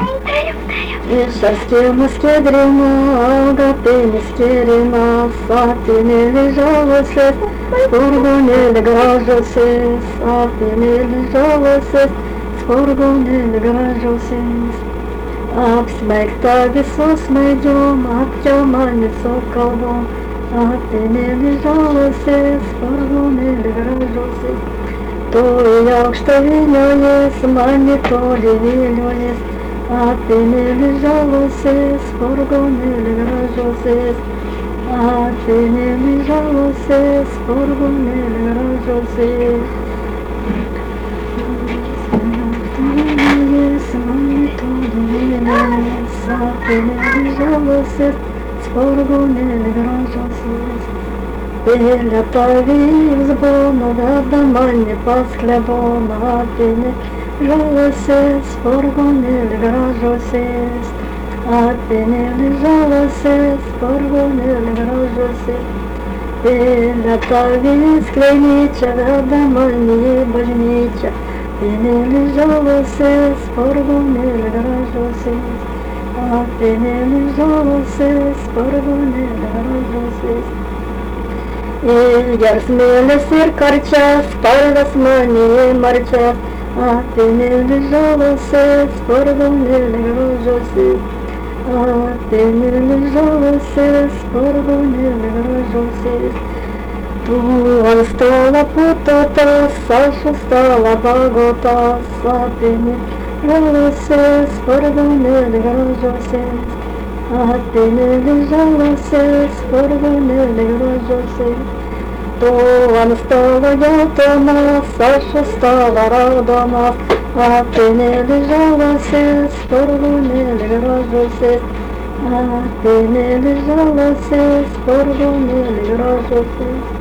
Шарским скедримо, гапени скерима, сапини лежалося, фургони легражося, сапини лежалося, фургони легражося. Apsmeigtā visos meģom, apķaumani sokalvom, apinēli žalosies, furgonēli gražosies. Toji augsta viļojies, mani toļi viļojies, apinēli žalosies, furgonēli gražosies. Apinēli žalosies, furgonēli gražosies. Sapinēli žalosies, furgonēli gražosies. Pēļa pavīgs būna, veda mani pasklebona, apinēli žalosies, furgonēli gražosies. Apinēli žalosies, furgonēli gražosies. Pēļa pavīgs kleinyčia, veda mani į bažnyčią. Apinēli žalosies, furgonēli gražosies. Apinēli žalosies, furgonēli gražosies. Ilgers mēlis ir karčās, spalvas mani marčās. Apinēli žalosies, furgonēli gražosies. Apinēli žalosies, furgonēli gražosies. Tu ant stala putotās, sašu stala bagotās, apinēli žalosies, furgonēli gražosies. Apinēli žalosies, furgonēli gražosies. Tu ant stala geltonās, sašu stala raudomās, apinēli žalosies, furgonēli gražosies. Apinēli žalosies, furgonēli gražosies.